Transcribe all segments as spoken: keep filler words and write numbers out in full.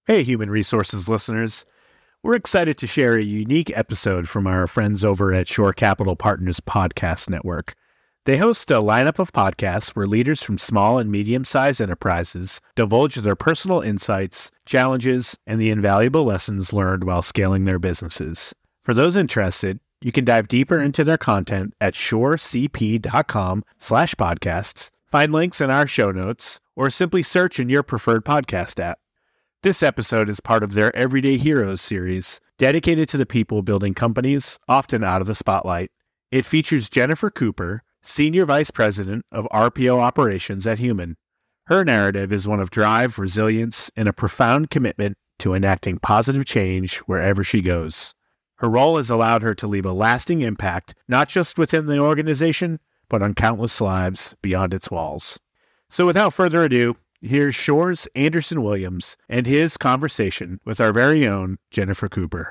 Hey, Human Resources listeners. We're excited to share a unique episode from our friends over at Shore Capital Partners Podcast Network. They host a lineup of podcasts where leaders from small and medium-sized enterprises divulge their personal insights, challenges, and the invaluable lessons learned while scaling their businesses. For those interested, you can dive deeper into their content at shorecp.com slash podcasts, find links in our show notes, or simply search in your preferred podcast app. This episode is part of their Everyday Heroes series, dedicated to the people building companies, often out of the spotlight. It features Jennifer Cooper, Senior Vice President of R P O Operations at Human. Her narrative is one of drive, resilience, and a profound commitment to enacting positive change wherever she goes. Her role has allowed her to leave a lasting impact, not just within the organization, but on countless lives beyond its walls. So without further ado, here's Shore's Anderson Williams and his conversation with our very own Jennifer Cooper.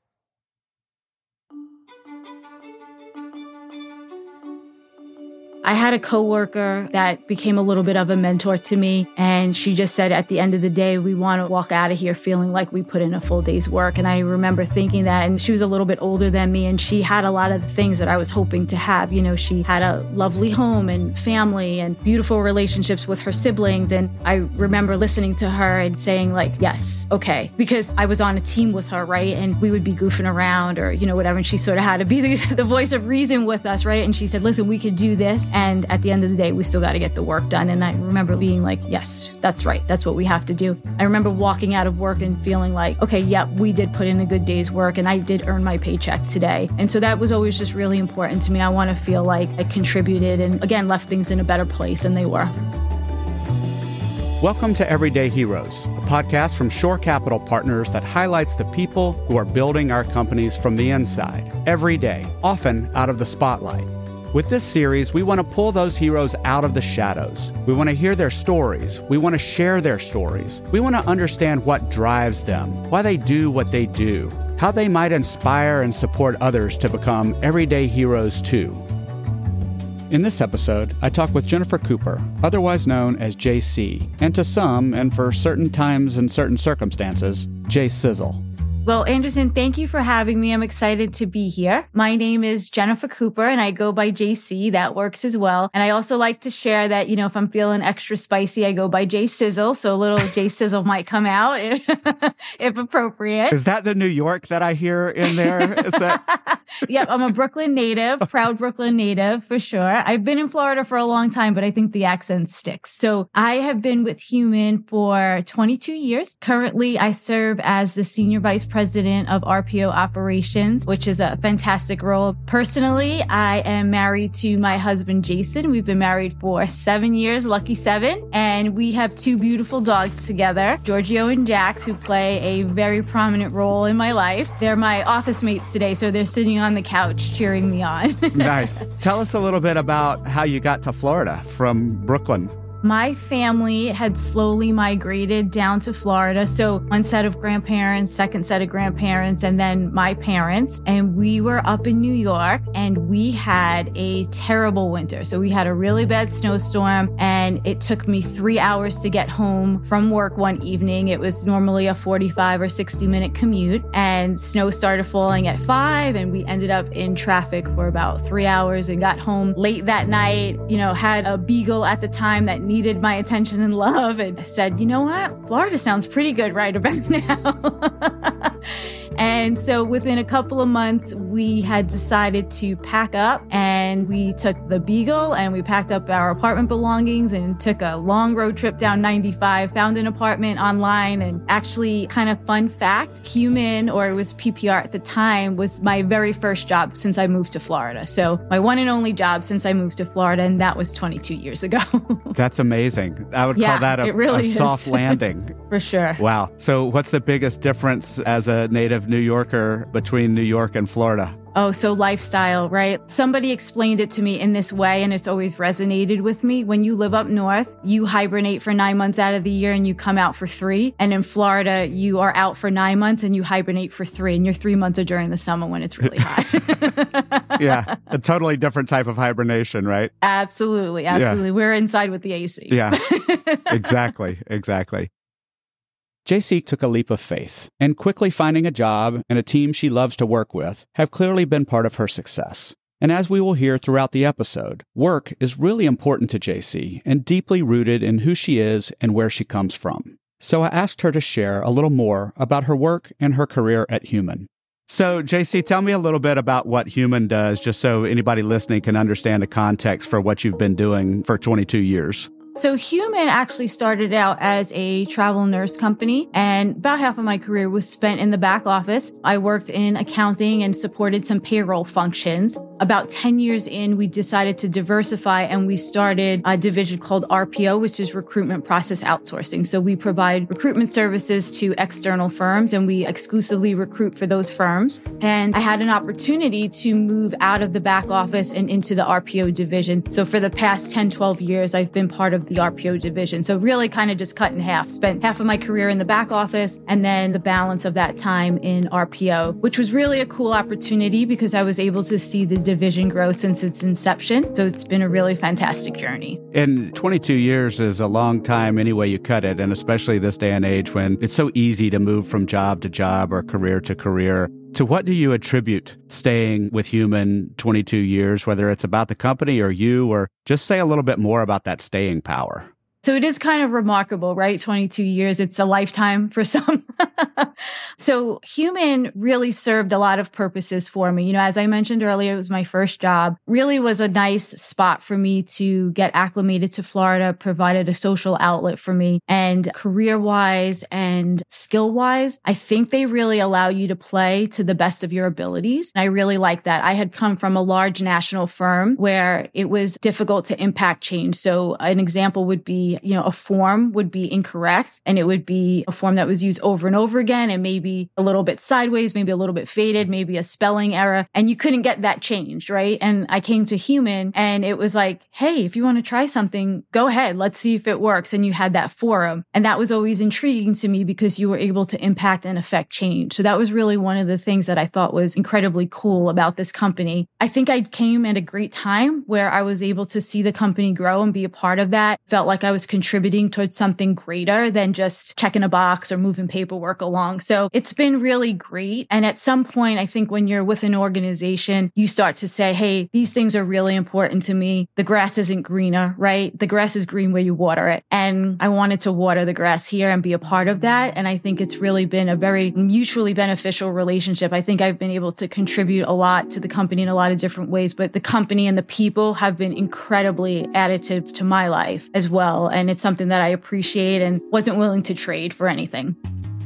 I had a coworker that became a little bit of a mentor to me, and she just said, at the end of the day, we want to walk out of here feeling like we put in a full day's work. And I remember thinking that, and she was a little bit older than me, and she had a lot of the things that I was hoping to have. You know, she had a lovely home and family and beautiful relationships with her siblings. And I remember listening to her and saying like, yes, okay, because I was on a team with her, right? And we would be goofing around or, you know, whatever. And she sort of had to be the, the voice of reason with us, right? And she said, listen, we could do this. And at the end of the day, we still got to get the work done. And I remember being like, yes, that's right. That's what we have to do. I remember walking out of work and feeling like, okay, yeah, we did put in a good day's work and I did earn my paycheck today. And so that was always just really important to me. I want to feel like I contributed and, again, left things in a better place than they were. Welcome to Everyday Heroes, a podcast from Shore Capital Partners that highlights the people who are building our companies from the inside, every day, often out of the spotlight. With this series, we want to pull those heroes out of the shadows. We want to hear their stories. We want to share their stories. We want to understand what drives them, why they do what they do, how they might inspire and support others to become everyday heroes too. In this episode, I talk with Jennifer Cooper, otherwise known as J C, and to some, and for certain times and certain circumstances, J Sizzle. Well, Anderson, thank you for having me. I'm excited to be here. My name is Jennifer Cooper and I go by J C. That works as well. And I also like to share that, you know, if I'm feeling extra spicy, I go by J Sizzle. So a little J Sizzle might come out if, if appropriate. Is that the New York that I hear in there? Is that? Yep. I'm a Brooklyn native, proud Brooklyn native for sure. I've been in Florida for a long time, but I think the accent sticks. So I have been with Human for twenty-two years. Currently, I serve as the Senior Vice President of R P O Operations, which is a fantastic role. Personally, I am married to my husband, Jason. We've been married for seven years, lucky seven. And we have two beautiful dogs together, Giorgio and Jax, who play a very prominent role in my life. They're my office mates today, so they're sitting on the couch cheering me on. Nice. Tell us a little bit about how you got to Florida from Brooklyn. My family had slowly migrated down to Florida. So one set of grandparents, second set of grandparents, and then my parents. And we were up in New York and we had a terrible winter. So we had a really bad snowstorm and it took me three hours to get home from work one evening. It was normally a forty-five or sixty minute commute and snow started falling at five and we ended up in traffic for about three hours and got home late that night. You know, had a beagle at the time that needed my attention and love and said, you know what? Florida sounds pretty good right about now. And so within a couple of months, we had decided to pack up and we took the Beagle and we packed up our apartment belongings and took a long road trip down ninety-five, found an apartment online. And actually, kind of fun fact, Human, or it was P P R at the time, was my very first job since I moved to Florida. So my one and only job since I moved to Florida, and that was twenty-two years ago. That's amazing. I would yeah, call that a, really a soft landing. For sure. Wow. So what's the biggest difference as a native New Yorker between New York and Florida? Oh, so lifestyle, right? Somebody explained it to me in this way, and it's always resonated with me. When you live up north, you hibernate for nine months out of the year and you come out for three. And in Florida, you are out for nine months and you hibernate for three. And your three months are during the summer when it's really hot. Yeah, a totally different type of hibernation, right? Absolutely, absolutely. Yeah. We're inside with the A C. Yeah, exactly, exactly. J C took a leap of faith, and quickly finding a job and a team she loves to work with have clearly been part of her success. And as we will hear throughout the episode, work is really important to J C and deeply rooted in who she is and where she comes from. So I asked her to share a little more about her work and her career at Human. So, J C, tell me a little bit about what Human does, just so anybody listening can understand the context for what you've been doing for twenty-two years. So Human actually started out as a travel nurse company, and about half of my career was spent in the back office. I worked in accounting and supported some payroll functions. About ten years in, we decided to diversify, and we started a division called R P O, which is Recruitment Process Outsourcing. So we provide recruitment services to external firms, and we exclusively recruit for those firms. And I had an opportunity to move out of the back office and into the R P O division. So for the past ten, twelve years, I've been part of the R P O division. So really kind of just cut in half. Spent half of my career in the back office and then the balance of that time in R P O, which was really a cool opportunity because I was able to see the division grow since its inception. So it's been a really fantastic journey. And twenty-two years is a long time any way you cut it, and especially this day and age when it's so easy to move from job to job or career to career. To what do you attribute staying with Human twenty-two years, whether it's about the company or you, or just say a little bit more about that staying power? So it is kind of remarkable, right? twenty-two years, it's a lifetime for some. So Human really served a lot of purposes for me. You know, as I mentioned earlier, it was my first job. Really was a nice spot for me to get acclimated to Florida, provided a social outlet for me. And career-wise and skill-wise, I think they really allow you to play to the best of your abilities. And I really like that. I had come from a large national firm where it was difficult to impact change. So an example would be, you know, a form would be incorrect and it would be a form that was used over and over again and maybe a little bit sideways, maybe a little bit faded, maybe a spelling error, and you couldn't get that changed, right? And I came to Human and it was like, hey, if you want to try something, go ahead, let's see if it works. And you had that forum. And that was always intriguing to me because you were able to impact and affect change. So that was really one of the things that I thought was incredibly cool about this company. I think I came at a great time where I was able to see the company grow and be a part of that. Felt like I was contributing towards something greater than just checking a box or moving paperwork along. So it's been really great. And at some point, I think when you're with an organization, you start to say, hey, these things are really important to me. The grass isn't greener, right? The grass is green where you water it. And I wanted to water the grass here and be a part of that. And I think it's really been a very mutually beneficial relationship. I think I've been able to contribute a lot to the company in a lot of different ways, but the company and the people have been incredibly additive to my life as well. And it's something that I appreciate and wasn't willing to trade for anything.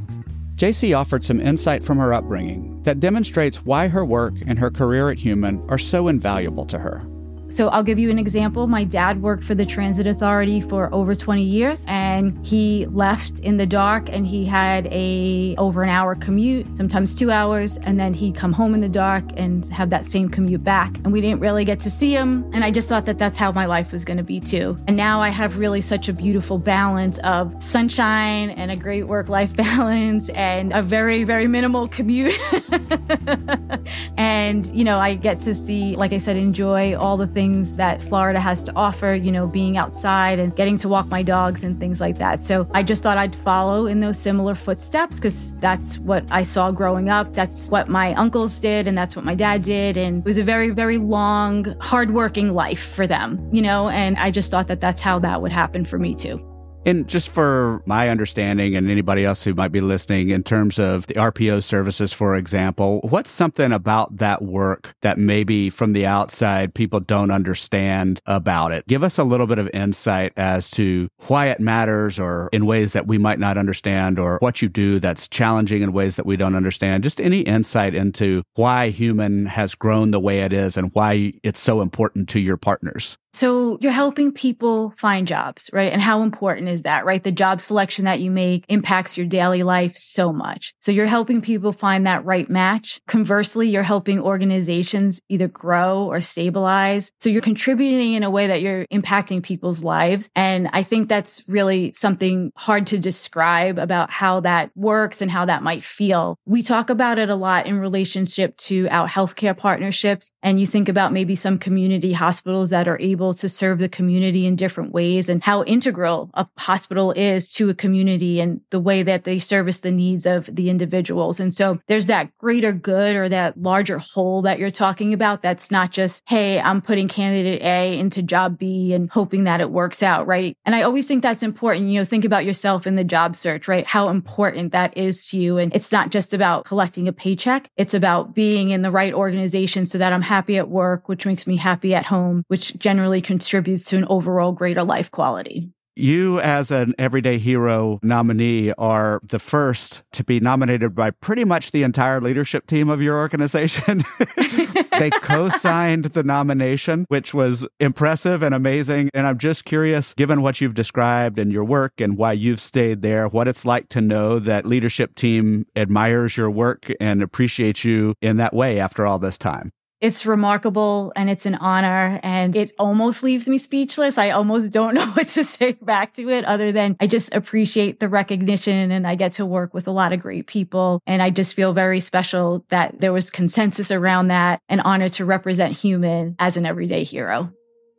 J C offered some insight from her upbringing that demonstrates why her work and her career at Human are so invaluable to her. So I'll give you an example. My dad worked for the Transit Authority for over twenty years, and he left in the dark, and he had a over an hour commute, sometimes two hours, and then he'd come home in the dark and have that same commute back. And we didn't really get to see him. And I just thought that that's how my life was going to be too. And now I have really such a beautiful balance of sunshine and a great work-life balance and a very, very minimal commute. And, you know, I get to see, like I said, enjoy all the things that Florida has to offer, you know, being outside and getting to walk my dogs and things like that. So I just thought I'd follow in those similar footsteps because that's what I saw growing up. That's what my uncles did and that's what my dad did. And it was a very, very long, hardworking life for them, you know, and I just thought that that's how that would happen for me too. And just for my understanding and anybody else who might be listening, in terms of the R P O services, for example, what's something about that work that maybe from the outside people don't understand about it? Give us a little bit of insight as to why it matters, or in ways that we might not understand, or what you do that's challenging in ways that we don't understand. Just any insight into why Human has grown the way it is and why it's so important to your partners. So you're helping people find jobs, right? And how important is that, right? The job selection that you make impacts your daily life so much. So you're helping people find that right match. Conversely, you're helping organizations either grow or stabilize. So you're contributing in a way that you're impacting people's lives. And I think that's really something hard to describe about how that works and how that might feel. We talk about it a lot in relationship to our healthcare partnerships. And you think about maybe some community hospitals that are able able to serve the community in different ways and how integral a hospital is to a community and the way that they service the needs of the individuals. And so there's that greater good or that larger whole that you're talking about. That's not just, hey, I'm putting candidate A into job B and hoping that it works out, right? And I always think that's important. You know, think about yourself in the job search, right? How important that is to you. And it's not just about collecting a paycheck. It's about being in the right organization so that I'm happy at work, which makes me happy at home, which generally contributes to an overall greater life quality. You, as an Everyday Hero nominee, are the first to be nominated by pretty much the entire leadership team of your organization. They co-signed the nomination, which was impressive and amazing. And I'm just curious, given what you've described and your work and why you've stayed there, what it's like to know that leadership team admires your work and appreciates you in that way after all this time. It's remarkable and it's an honor and it almost leaves me speechless. I almost don't know what to say back to it other than I just appreciate the recognition and I get to work with a lot of great people. And I just feel very special that there was consensus around that, an honor to represent Human as an everyday hero.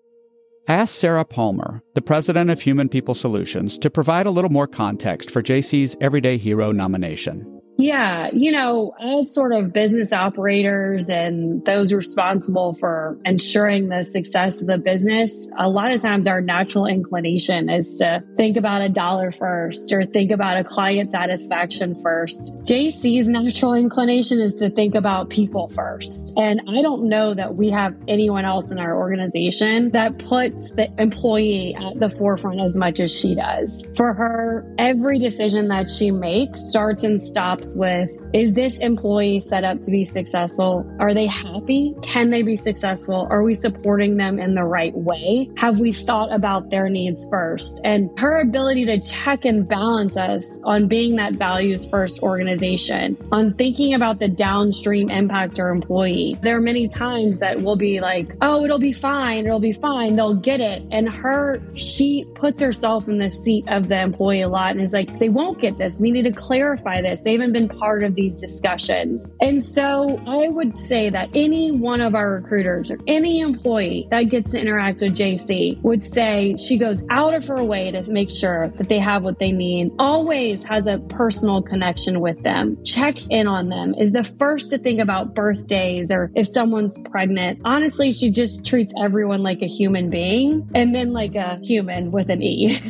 I asked Sarah Palmer, the president of Human People Solutions, to provide a little more context for J C's Everyday Hero nomination. Yeah, you know, as sort of business operators and those responsible for ensuring the success of the business, a lot of times our natural inclination is to think about a dollar first or think about a client satisfaction first. J C's natural inclination is to think about people first. And I don't know that we have anyone else in our organization that puts the employee at the forefront as much as she does. For her, every decision that she makes starts and stops with, is this employee set up to be successful? Are they happy? Can they be successful? Are we supporting them in the right way? Have we thought about their needs first? And her ability to check and balance us on being that values first organization, on thinking about the downstream impact to our employee. There are many times that we'll be like, oh, it'll be fine. It'll be fine. They'll get it. And her, she puts herself in the seat of the employee a lot and is like, they won't get this. We need to clarify this. They haven't been part of these discussions. And so I would say that any one of our recruiters or any employee that gets to interact with J C would say she goes out of her way to make sure that they have what they need, always has a personal connection with them, checks in on them, is the first to think about birthdays or if someone's pregnant. Honestly, she just treats everyone like a human being and then like a human with an E.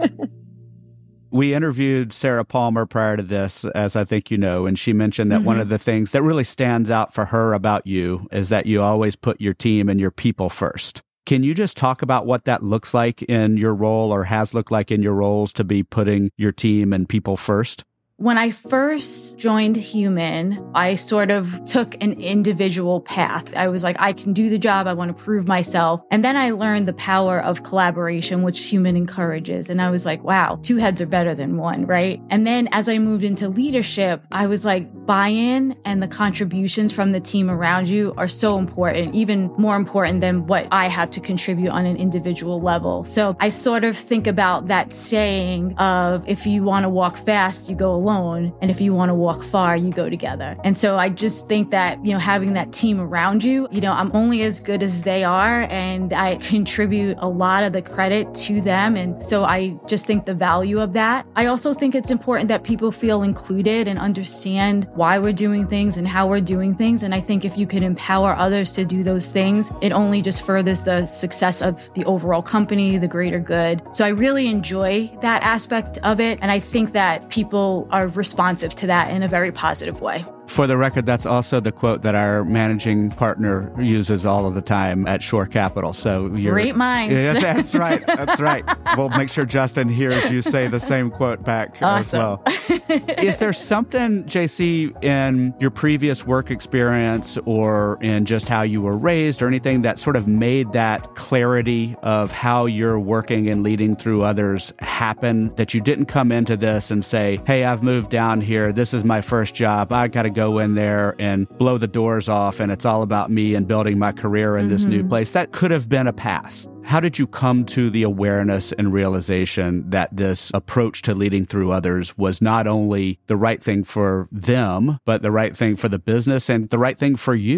We interviewed Sarah Palmer prior to this, as I think you know, and she mentioned that mm-hmm. one of the things that really stands out for her about you is that you always put your team and your people first. Can you just talk about what that looks like in your role or has looked like in your roles to be putting your team and people first? When I first joined Human, I sort of took an individual path. I was like, I can do the job. I want to prove myself. And then I learned the power of collaboration, which Human encourages. And I was like, wow, two heads are better than one, right? And then as I moved into leadership, I was like, buy-in and the contributions from the team around you are so important, even more important than what I have to contribute on an individual level. So I sort of think about that saying of, if you want to walk fast, you go alone. And if you want to walk far, you go together. And so I just think that, you know, having that team around you, you know, I'm only as good as they are and I contribute a lot of the credit to them. And so I just think the value of that. I also think it's important that people feel included and understand why we're doing things and how we're doing things. And I think if you can empower others to do those things, it only just furthers the success of the overall company, the greater good. So I really enjoy that aspect of it. And I think that people are responsive to that in a very positive way. For the record, that's also the quote that our managing partner uses all of the time at Shore Capital. So you're, great minds. Yeah, that's right. That's right. We'll make sure Justin hears you say the same quote back awesome. as well. Is there something, J C, in your previous work experience or in just how you were raised or anything that sort of made that clarity of how you're working and leading through others happen, that you didn't come into this and say, hey, I've moved down here. This is my first job. I got to go in there and blow the doors off and it's all about me and building my career in mm-hmm. this new place. That could have been a path. How did you come to the awareness and realization that this approach to leading through others was not only the right thing for them, but the right thing for the business and the right thing for you?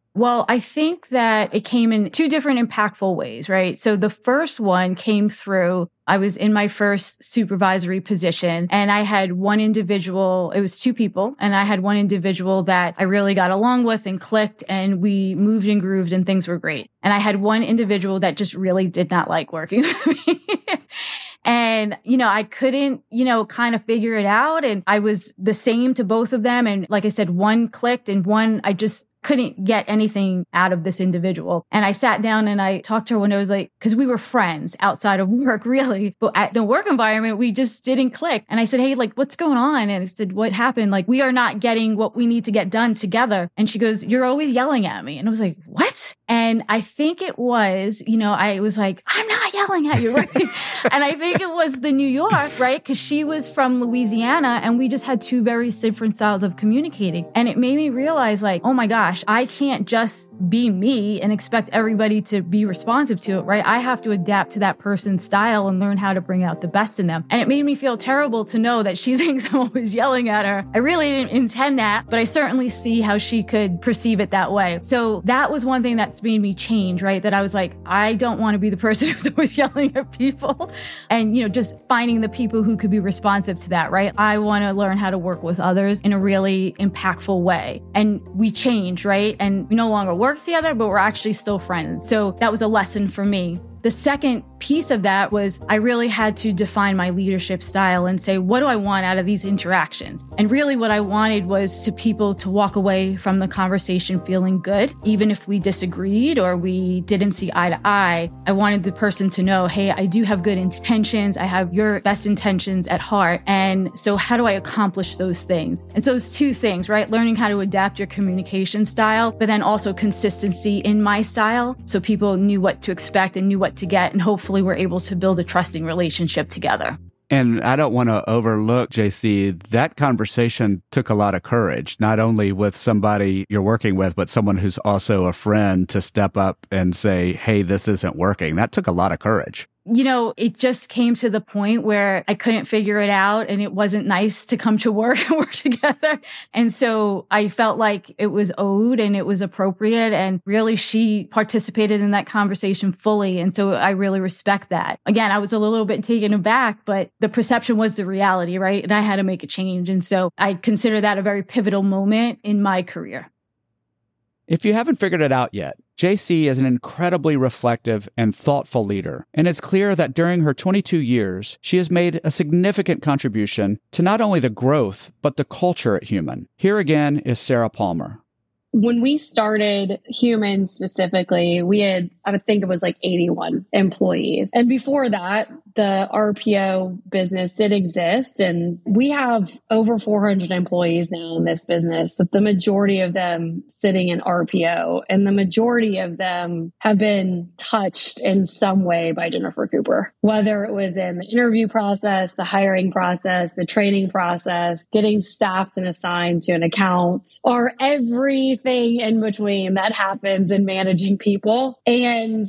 Well, I think that it came in two different impactful ways, right? So the first one came through, I was in my first supervisory position and I had one individual, it was two people, and I had one individual that I really got along with and clicked and we moved and grooved and things were great. And I had one individual that just really did not like working with me. And, you know, I couldn't, you know, kind of figure it out. And I was the same to both of them. And like I said, one clicked and one, I just couldn't get anything out of this individual. And I sat down and I talked to her when I was like, because we were friends outside of work, really. But at the work environment, we just didn't click. And I said, hey, like, what's going on? And I said, what happened? Like, we are not getting what we need to get done together. And she goes, you're always yelling at me. And I was like, what? And I think it was, you know, I was like, I'm not yelling at you, right? And I think it was the New York, right? Because she was from Louisiana and we just had two very different styles of communicating. And it made me realize like, oh my gosh, I can't just be me and expect everybody to be responsive to it, right? I have to adapt to that person's style and learn how to bring out the best in them. And it made me feel terrible to know that she thinks I'm always yelling at her. I really didn't intend that, but I certainly see how she could perceive it that way. So that was one thing that's made me change, right? That I was like, I don't want to be the person who's always yelling at people. And, you know, just finding the people who could be responsive to that, right? I want to learn how to work with others in a really impactful way. And we change, right? And we no longer work together, but we're actually still friends. So that was a lesson for me. The second piece of that was I really had to define my leadership style and say, what do I want out of these interactions? And really what I wanted was to people to walk away from the conversation feeling good, even if we disagreed or we didn't see eye to eye. I wanted the person to know, hey, I do have good intentions. I have your best intentions at heart. And so how do I accomplish those things? And so it's two things, right? Learning how to adapt your communication style, but then also consistency in my style. So people knew what to expect and knew what to get, and hopefully we're able to build a trusting relationship together. And I don't want to overlook, J C, that conversation took a lot of courage, not only with somebody you're working with, but someone who's also a friend to step up and say, hey, this isn't working. That took a lot of courage. You know, it just came to the point where I couldn't figure it out and it wasn't nice to come to work and work together. And so I felt like it was owed and it was appropriate. And really, she participated in that conversation fully. And so I really respect that. Again, I was a little bit taken aback, but the perception was the reality, right? And I had to make a change. And so I consider that a very pivotal moment in my career. If you haven't figured it out yet, J C is an incredibly reflective and thoughtful leader, and it's clear that during her twenty-two years, she has made a significant contribution to not only the growth, but the culture at Human. Here again is Sarah Palmer. When we started Human specifically, we had, I would think it was like eighty-one employees. And before that, the R P O business did exist. And we have over four hundred employees now in this business, with the majority of them sitting in R P O. And the majority of them have been touched in some way by Jennifer Cooper, whether it was in the interview process, the hiring process, the training process, getting staffed and assigned to an account, or every thing in between that happens in managing people. And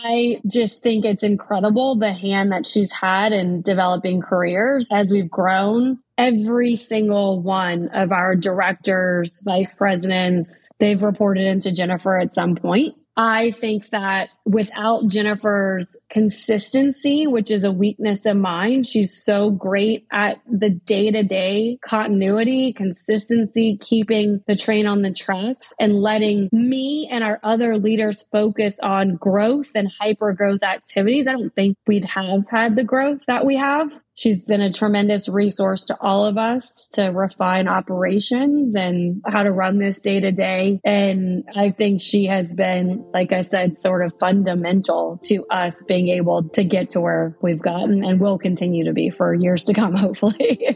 I just think it's incredible the hand that she's had in developing careers as we've grown. Every single one of our directors, vice presidents, they've reported into Jennifer at some point. I think that without Jennifer's consistency, which is a weakness of mine, she's so great at the day-to-day continuity, consistency, keeping the train on the tracks, and letting me and our other leaders focus on growth and hyper-growth activities. I don't think we'd have had the growth that we have. She's been a tremendous resource to all of us to refine operations and how to run this day to day. And I think she has been, like I said, sort of fundamental to us being able to get to where we've gotten and will continue to be for years to come, hopefully.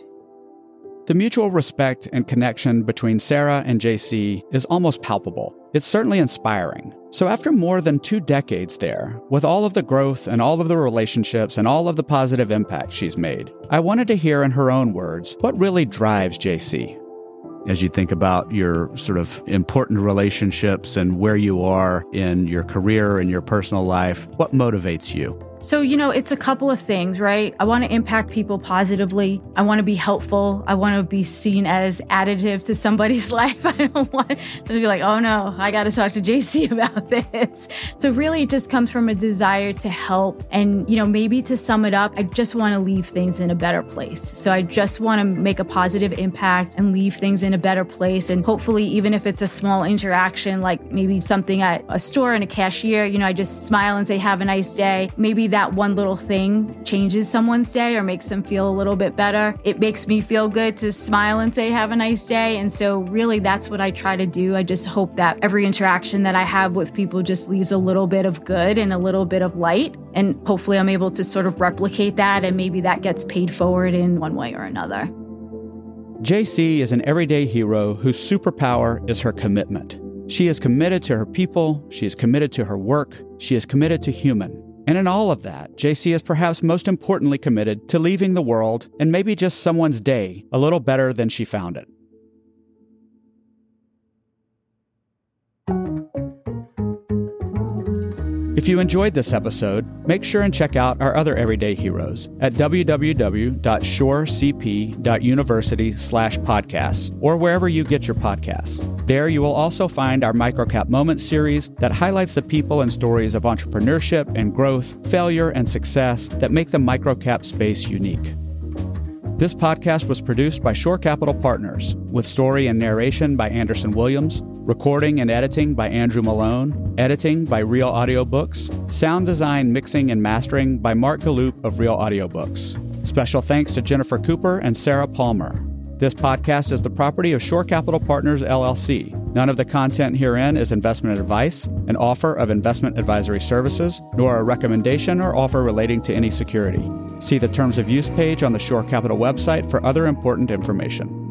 The mutual respect and connection between Sarah and J C is almost palpable. It's certainly inspiring. So after more than two decades there, with all of the growth and all of the relationships and all of the positive impact she's made, I wanted to hear in her own words what really drives J C. As you think about your sort of important relationships and where you are in your career and your personal life, what motivates you? So, you know, it's a couple of things, right? I want to impact people positively. I want to be helpful. I want to be seen as additive to somebody's life. I don't want to be like, oh no, I got to talk to J C about this. So really it just comes from a desire to help. And, you know, maybe to sum it up, I just want to leave things in a better place. So I just want to make a positive impact and leave things in a better place. And hopefully, even if it's a small interaction, like maybe something at a store and a cashier, you know, I just smile and say, have a nice day. Maybe that one little thing changes someone's day or makes them feel a little bit better. It makes me feel good to smile and say, have a nice day. And so really that's what I try to do. I just hope that every interaction that I have with people just leaves a little bit of good and a little bit of light. And hopefully I'm able to sort of replicate that, and maybe that gets paid forward in one way or another. J C is an everyday hero whose superpower is her commitment. She is committed to her people, she is committed to her work, she is committed to human. And in all of that, J C is perhaps most importantly committed to leaving the world, and maybe just someone's day, a little better than she found it. If you enjoyed this episode, make sure and check out our other everyday heroes at w w w dot shore c p dot university slash podcasts or wherever you get your podcasts. There you will also find our Microcap Moments series that highlights the people and stories of entrepreneurship and growth, failure and success that make the microcap space unique. This podcast was produced by Shore Capital Partners, with story and narration by Anderson Williams, recording and editing by Andrew Malone, editing by Real Audiobooks, sound design, mixing, and mastering by Mark Galloop of Real Audiobooks. Special thanks to Jennifer Cooper and Sarah Palmer. This podcast is the property of Shore Capital Partners, L L C. None of the content herein is investment advice, an offer of investment advisory services, nor a recommendation or offer relating to any security. See the Terms of Use page on the Shore Capital website for other important information.